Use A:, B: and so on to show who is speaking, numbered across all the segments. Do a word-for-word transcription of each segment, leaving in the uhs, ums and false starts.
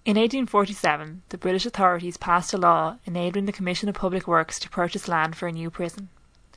A: In eighteen forty-seven, the British authorities passed a law enabling the Commission of Public Works to purchase land for a new prison.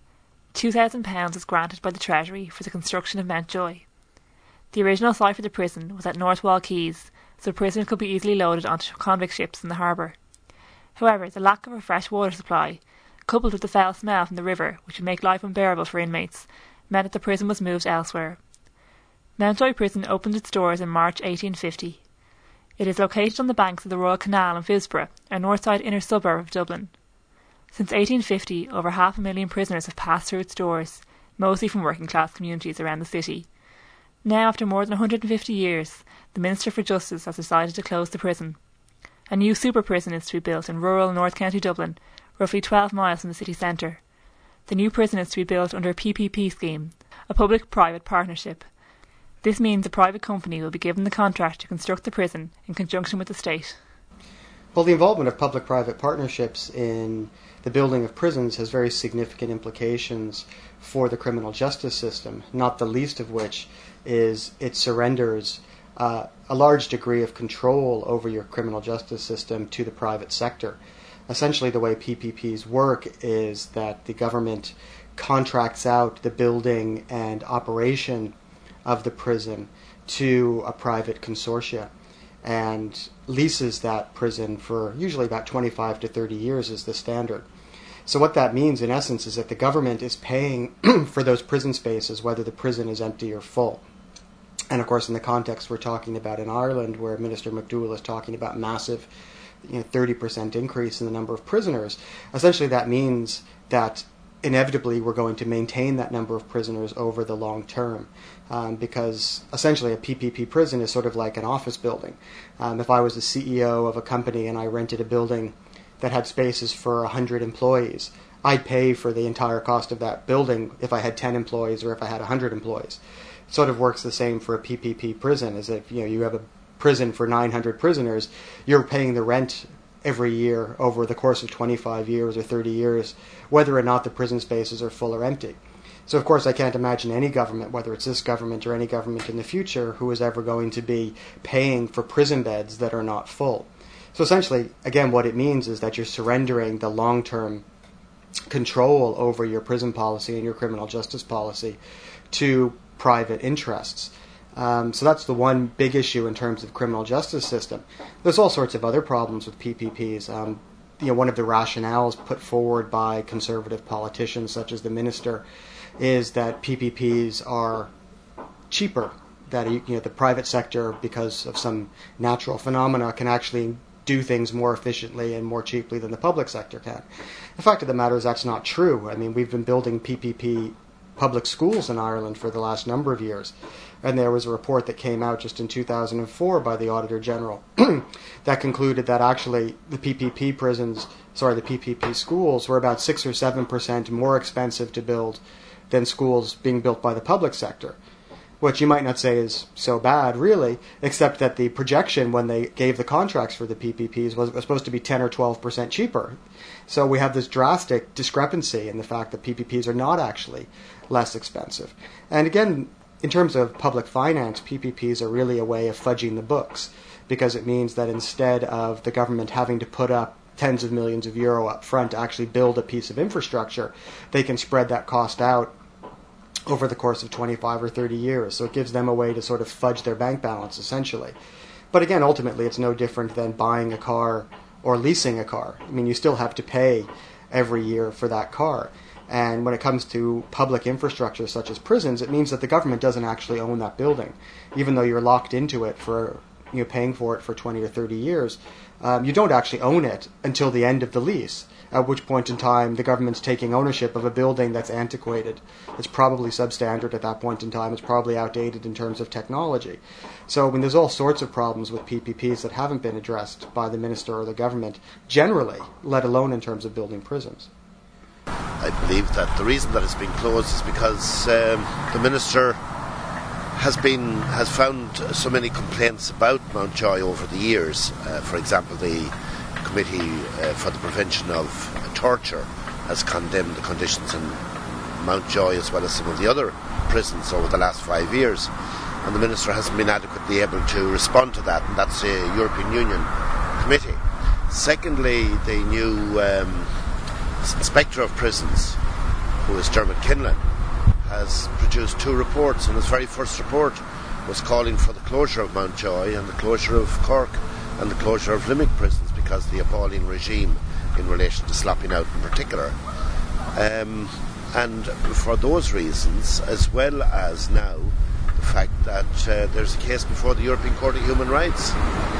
A: two thousand pounds was granted by the Treasury for the construction of Mountjoy. The original site for the prison was at Northwall Quays, so prisoners could be easily loaded onto convict ships in the harbour. However, the lack of a fresh water supply, coupled with the foul smell from the river, which would make life unbearable for inmates, meant that the prison was moved elsewhere. Mountjoy Prison opened its doors in March eighteen fifty. It is located on the banks of the Royal Canal in Phibsborough, a north-side inner suburb of Dublin. Since eighteen fifty, over half a million prisoners have passed through its doors, mostly from working-class communities around the city. Now, after more than one hundred fifty years, the Minister for Justice has decided to close the prison. A new super prison is to be built in rural North County Dublin, roughly twelve miles from the city centre. The new prison is to be built under a P P P scheme, a public-private partnership. This means a private company will be given the contract to construct the prison in conjunction with the state.
B: Well, the involvement of public-private partnerships in the building of prisons has very significant implications for the criminal justice system, not the least of which is it surrenders uh, a large degree of control over your criminal justice system to the private sector. Essentially, the way P P Ps work is that the government contracts out the building and operation of the prison to a private consortia and leases that prison for usually about twenty-five to thirty years is the standard. So what that means in essence is that the government is paying for those prison spaces whether the prison is empty or full. And of course in the context we're talking about in Ireland, where Minister McDougall is talking about massive you know, thirty percent increase in the number of prisoners, essentially that means that inevitably we're going to maintain that number of prisoners over the long term, um, because essentially a P P P prison is sort of like an office building. Um, if I was the C E O of a company and I rented a building that had spaces for one hundred employees, I'd pay for the entire cost of that building if I had ten employees or if I had one hundred employees. It sort of works the same for a P P P prison, as if you know you have a prison for nine hundred prisoners, you're paying the rent every year over the course of twenty-five years or thirty years, whether or not the prison spaces are full or empty. So of course I can't imagine any government, whether it's this government or any government in the future, who is ever going to be paying for prison beds that are not full. So essentially, again, what it means is that you're surrendering the long-term control over your prison policy and your criminal justice policy to private interests. Um, so that's the one big issue in terms of criminal justice system. There's all sorts of other problems with P P Ps. Um, you know, one of the rationales put forward by conservative politicians, such as the minister, is that P P Ps are cheaper. That you know, the private sector, because of some natural phenomena, can actually do things more efficiently and more cheaply than the public sector can. The fact of the matter is that's not true. I mean, we've been building P P P public schools in Ireland for the last number of years. And there was a report that came out just in two thousand four by the Auditor General that concluded that actually the P P P prisons, sorry, the P P P schools were about six or seven percent more expensive to build than schools being built by the public sector, which you might not say is so bad, really, except that the projection when they gave the contracts for the P P Ps was, was supposed to be ten or twelve percent cheaper. So we have this drastic discrepancy in the fact that P P Ps are not actually less expensive. And again, in terms of public finance, P P Ps are really a way of fudging the books, because it means that instead of the government having to put up tens of millions of euro up front to actually build a piece of infrastructure, they can spread that cost out over the course of twenty-five or thirty years. So it gives them a way to sort of fudge their bank balance, essentially. But again, ultimately, it's no different than buying a car or leasing a car. I mean, you still have to pay every year for that car. And when it comes to public infrastructure such as prisons, it means that the government doesn't actually own that building. Even though you're locked into it for, you know, paying for it for twenty or thirty years, um, you don't actually own it until the end of the lease, at which point in time the government's taking ownership of a building that's antiquated. It's probably substandard at that point in time. It's probably outdated in terms of technology. So I mean, there's all sorts of problems with P P Ps that haven't been addressed by the minister or the government generally, let alone in terms of building prisons.
C: I believe that the reason that it's been closed is because um, the minister has been has found so many complaints about Mountjoy over the years. Uh, for example, the Committee uh, for the Prevention of Torture has condemned the conditions in Mountjoy as well as some of the other prisons over the last five years. and the Minister hasn't been adequately able to respond to that, and that's the European Union Committee. Secondly, the new um, Inspector of Prisons, who is Dermot Kinlan, has produced two reports, and his very first report was calling for the closure of Mountjoy and the closure of Cork and the closure of Limerick prisons because of the appalling regime in relation to slopping out in particular. Um, and for those reasons, as well as now the fact that uh, there's a case before the European Court of Human Rights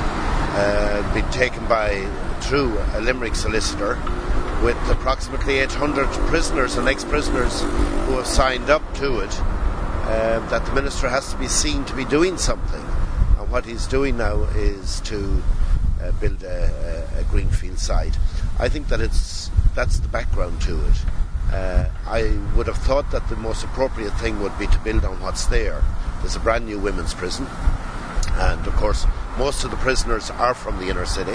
C: uh, being taken by through a Limerick solicitor with approximately eight hundred prisoners and ex-prisoners who have signed up to it, uh, that the Minister has to be seen to be doing something. And what he's doing now is to uh, build a, a, a greenfield site. I think that it's that's the background to it. Uh, I would have thought that the most appropriate thing would be to build on what's there. There's a brand new women's prison, and of course most of the prisoners are from the inner city,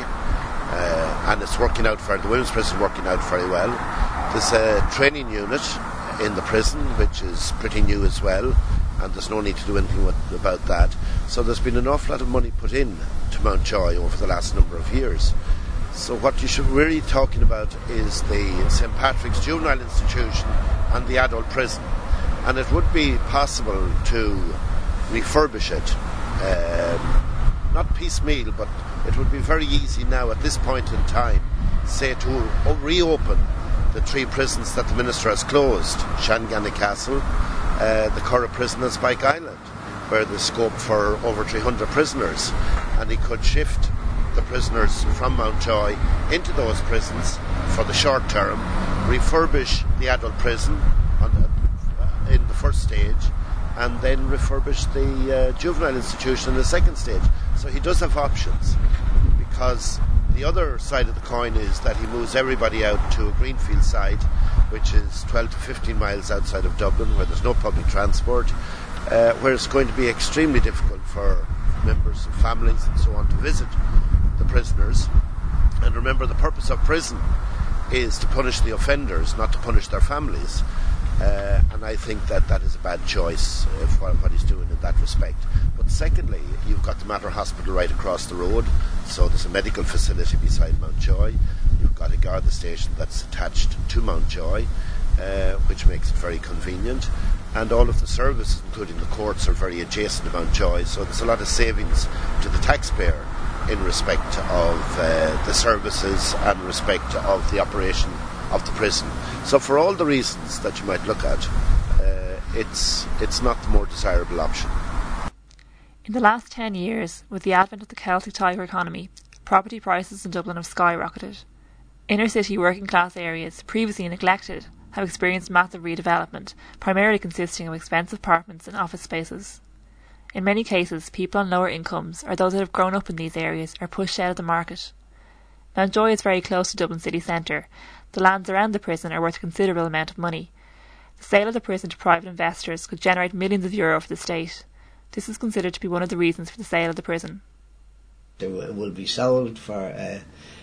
C: uh, and it's working out for the women's prison working out very well. There's a training unit in the prison which is pretty new as well, and there's no need to do anything with, about that. So there's been an awful lot of money put in to Mountjoy over the last number of years. So what you should really be talking about is the Saint Patrick's Juvenile Institution and the adult prison, and it would be possible to refurbish it, um, not piecemeal, but it would be very easy now at this point in time, say, to reopen the three prisons that the Minister has closed: Shanganagh Castle, uh, the Curragh Prison and Spike Island, where there's scope for over three hundred prisoners, and he could shift the prisoners from Mountjoy into those prisons for the short term, refurbish the adult prison on the, uh, in the first stage, and then refurbish the uh, juvenile institution in the second stage. So he does have options, because the other side of the coin is that he moves everybody out to a greenfield site, which is twelve to fifteen miles outside of Dublin, where there's no public transport, uh, where it's going to be extremely difficult for members of families and so on to visit the prisoners. And remember, the purpose of prison is to punish the offenders, not to punish their families. Uh, and I think that that is a bad choice uh, for what he's doing in that respect. But secondly, you've got the Mater Hospital right across the road, so there's a medical facility beside Mountjoy. You've got a Garda station that's attached to Mountjoy, uh, which makes it very convenient. And all of the services, including the courts, are very adjacent to Mountjoy, so there's a lot of savings to the taxpayer in respect of uh, the services and respect of the operation of the prison. So for all the reasons that you might look at, uh, it's it's not the more desirable option.
A: In the last ten years, with the advent of the Celtic Tiger economy, property prices in Dublin have skyrocketed. Inner city working class areas, previously neglected, have experienced massive redevelopment, primarily consisting of expensive apartments and office spaces. In many cases, people on lower incomes, or those that have grown up in these areas, are pushed out of the market. Mountjoy is very close to Dublin city centre. The lands around the prison are worth a considerable amount of money. The sale of the prison to private investors could generate millions of euro for the state. This is considered to be one of the reasons for the sale of the prison.
D: It will be sold for uh,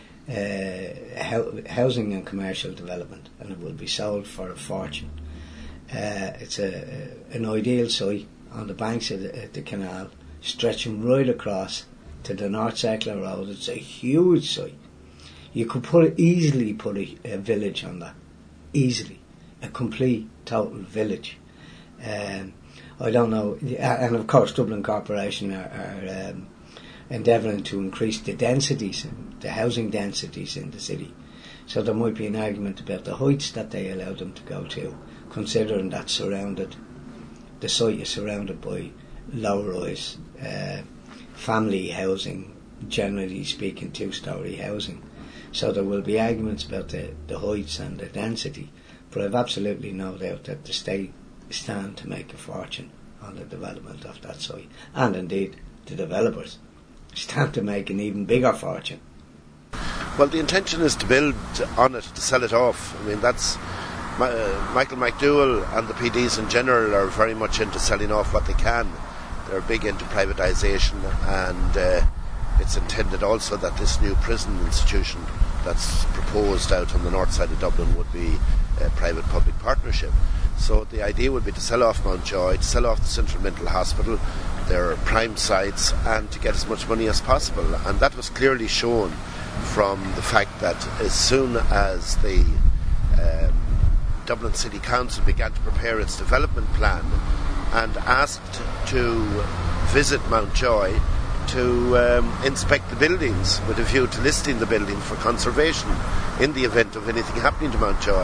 D: uh, housing and commercial development, and it will be sold for a fortune. Uh, it's a, an ideal site on the banks of the, the canal, stretching right across to the North Circular Road. It's a huge site. You could put easily put a, a village on that, easily, a complete total village. Um, I don't know, and of course Dublin Corporation are, are um, endeavouring to increase the densities, the housing densities in the city. So there might be an argument about the heights that they allow them to go to, considering that surrounded, the site is surrounded by low-rise uh, family housing, generally speaking two-storey housing. So there will be arguments about the, the heights and the density, but I've absolutely no doubt that the state stand to make a fortune on the development of that site, and indeed the developers stand to make an even bigger fortune.
C: Well, the intention is to build on it, to sell it off. I mean, that's uh, Michael McDowell and the P Ds in general are very much into selling off what they can. They're big into privatisation, and uh, it's intended also that this new prison institution that's proposed out on the north side of Dublin would be a private-public partnership. So the idea would be to sell off Mountjoy, to sell off the Central Mental Hospital, their prime sites and to get as much money as possible. And that was clearly shown from the fact that as soon as the um, Dublin City Council began to prepare its development plan and asked to visit Mountjoy to um, inspect the buildings with a view to listing the building for conservation in the event of anything happening to Mountjoy,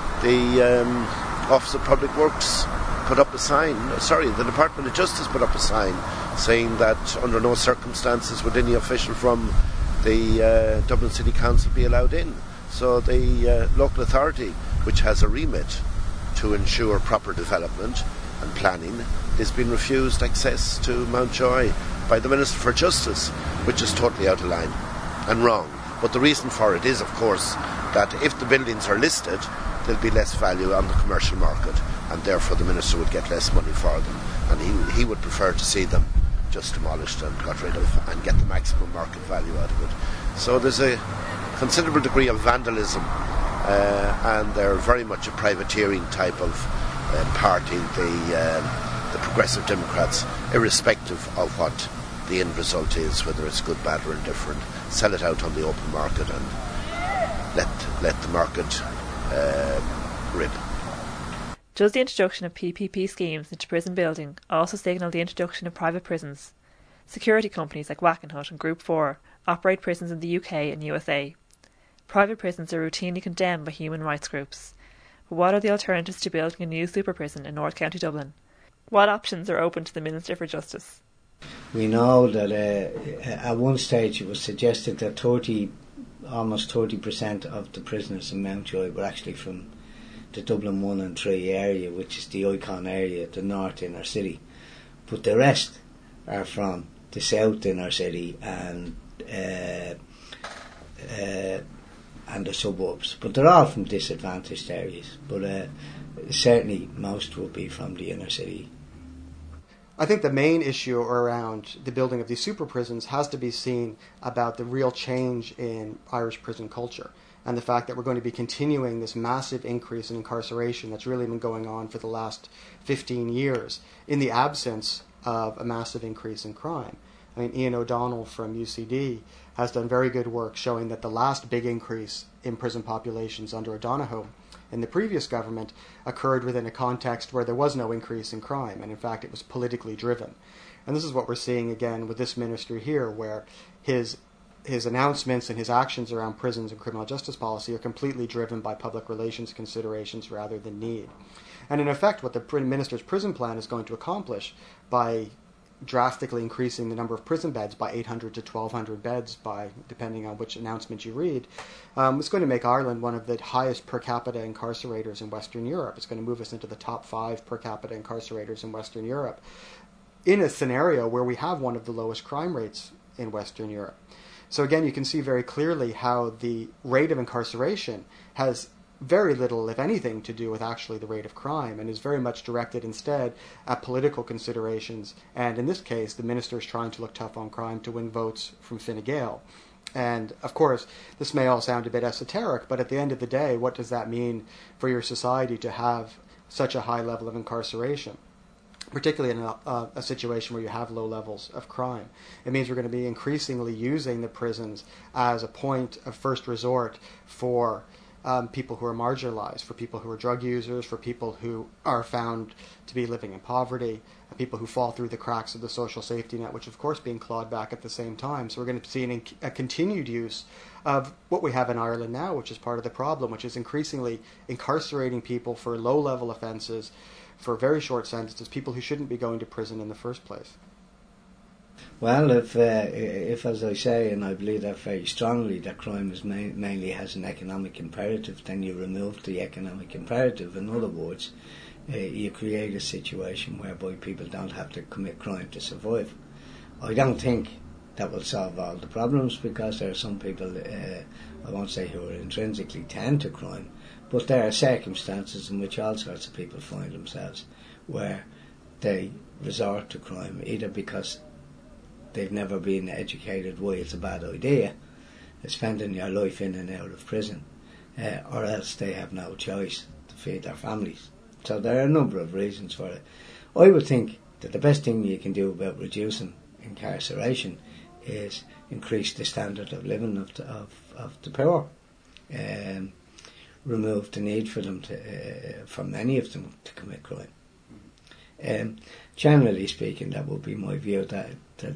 C: the um, Office of Public Works put up a sign, sorry, the Department of Justice put up a sign saying that under no circumstances would any official from the uh, Dublin City Council be allowed in. So the uh, local authority, which has a remit to ensure proper development and planning, is being refused access to Mountjoy by the Minister for Justice, which is totally out of line and wrong. But the reason for it is, of course, that if the buildings are listed, there'll be less value on the commercial market, and therefore the Minister would get less money for them, and he, he would prefer to see them just demolished and got rid of and get the maximum market value out of it. So there's a considerable degree of vandalism, uh, and they're very much a privateering type of uh, party, the, uh, the Progressive Democrats, irrespective of what the end result is, whether it's good, bad or indifferent. Sell it out on the open market and let, let the market uh, rip.
A: Does the introduction of P P P schemes into prison building also signal the introduction of private prisons? Security companies like Wackenhut and Group four operate prisons in the U K and U S A. Private prisons are routinely condemned by human rights groups. But what are the alternatives to building a new super prison in North County Dublin? What options are open to the Minister for Justice?
D: We know that uh, at one stage it was suggested that thirty, almost thirty percent of the prisoners in Mountjoy were actually from the Dublin one and three area, which is the Icon area, the north inner city. But the rest are from the south inner city and uh, uh, and the suburbs. But they're all from disadvantaged areas. But uh, certainly most will be from the inner city.
B: I think the main issue around the building of these super prisons has to be seen about the real change in Irish prison culture and the fact that we're going to be continuing this massive increase in incarceration that's really been going on for the last fifteen years in the absence of a massive increase in crime. I mean, Ian O'Donnell from U C D has done very good work showing that the last big increase in prison populations under O'Donoghue in the previous government occurred within a context where there was no increase in crime, and in fact it was politically driven. And this is what we're seeing again with this minister here, where his his announcements and his actions around prisons and criminal justice policy are completely driven by public relations considerations rather than need. And in effect, what the minister's prison plan is going to accomplish by drastically increasing the number of prison beds by eight hundred to twelve hundred beds, by depending on which announcement you read, um, it's going to make Ireland one of the highest per capita incarcerators in Western Europe. It's going to move us into the top five per capita incarcerators in Western Europe, in a scenario where we have one of the lowest crime rates in Western Europe. So again, you can see very clearly how the rate of incarceration has very little, if anything, to do with actually the rate of crime, and is very much directed instead at political considerations. And in this case, the minister is trying to look tough on crime to win votes from Fine Gael. And of course, this may all sound a bit esoteric, but at the end of the day, what does that mean for your society to have such a high level of incarceration, particularly in a, uh, a situation where you have low levels of crime? It means we're going to be increasingly using the prisons as a point of first resort for Um, people who are marginalized, for people who are drug users, for people who are found to be living in poverty, people who fall through the cracks of the social safety net, which of course being clawed back at the same time. So we're going to see an, a continued use of what we have in Ireland now, which is part of the problem, which is increasingly incarcerating people for low-level offences, for very short sentences, people who shouldn't be going to prison in the first place.
D: Well, if, uh, if, as I say, and I believe that very strongly, that crime is ma- mainly has an economic imperative, then you remove the economic imperative. In other words, uh, you create a situation whereby people don't have to commit crime to survive. I don't think that will solve all the problems, because there are some people, uh, I won't say who are intrinsically tend to crime, but there are circumstances in which all sorts of people find themselves where they resort to crime, either because they've never been educated why it's a bad idea, spending your life in and out of prison, uh, or else they have no choice to feed their families. So there are a number of reasons for it. I would think that the best thing you can do about reducing incarceration is increase the standard of living of the, of, of the poor. Um, remove the need for them to, uh, for many of them to commit crime. Um, generally speaking, that would be my view, that, that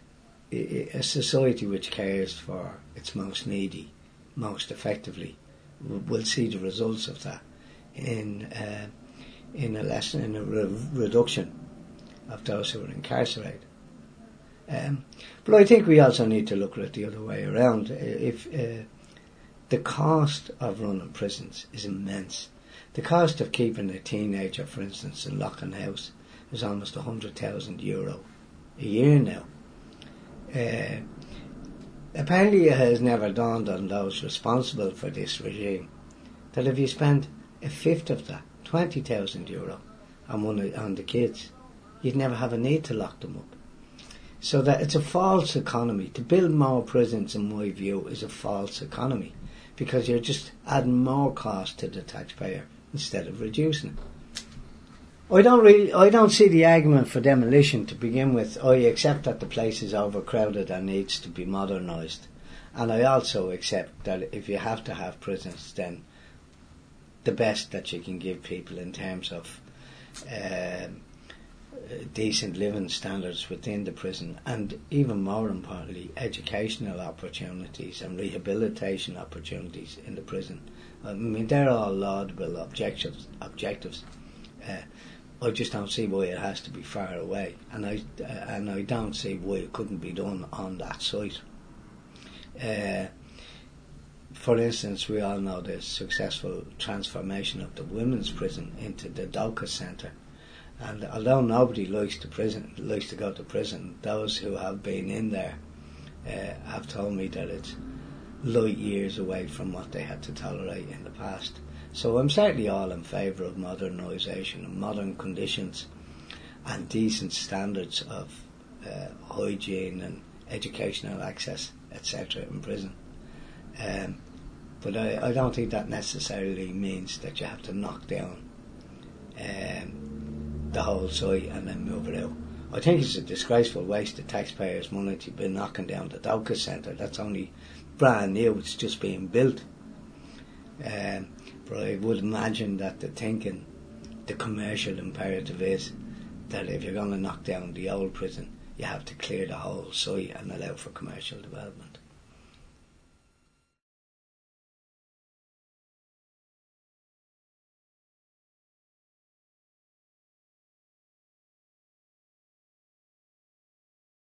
D: a society which cares for its most needy most effectively will see the results of that in uh, in a lesson, in a re- reduction of those who are incarcerated. Um, but I think we also need to look at it the other way around. If uh, the cost of running prisons is immense. The cost of keeping a teenager, for instance, in Loughlin House is almost one hundred thousand euro a year now. Uh, apparently it has never dawned on those responsible for this regime that if you spend a fifth of that, twenty thousand euro, on, one of, on the kids, you'd never have a need to lock them up. So that it's a false economy. To build more prisons, in my view, is a false economy, because you're just adding more cost to the taxpayer instead of reducing it. I don't really, I don't see the argument for demolition to begin with. I accept that the place is overcrowded and needs to be modernised, and I also accept that if you have to have prisons, then the best that you can give people in terms of uh, decent living standards within the prison, and even more importantly, educational opportunities and rehabilitation opportunities in the prison. I mean, they're all laudable objectives. Objectives. Uh, I just don't see why it has to be far away, and I uh, and I don't see why it couldn't be done on that site. Uh, for instance, we all know the successful transformation of the women's prison into the Doukas Centre. And although nobody likes to prison, likes to go to prison, those who have been in there uh, have told me that it's light years away from what they had to tolerate in the past. So I'm certainly all in favour of modernisation and modern conditions and decent standards of uh, hygiene and educational access, et cetera, in prison. Um, but I, I don't think that necessarily means that you have to knock down um, the whole site and then move it out. I think it's a disgraceful waste of taxpayers' money to be knocking down the Doukas Centre. That's only brand new, it's just being built. Um, but I would imagine that the thinking, the commercial imperative is that if you're going to knock down the old prison, you have to clear the whole site and allow for commercial development.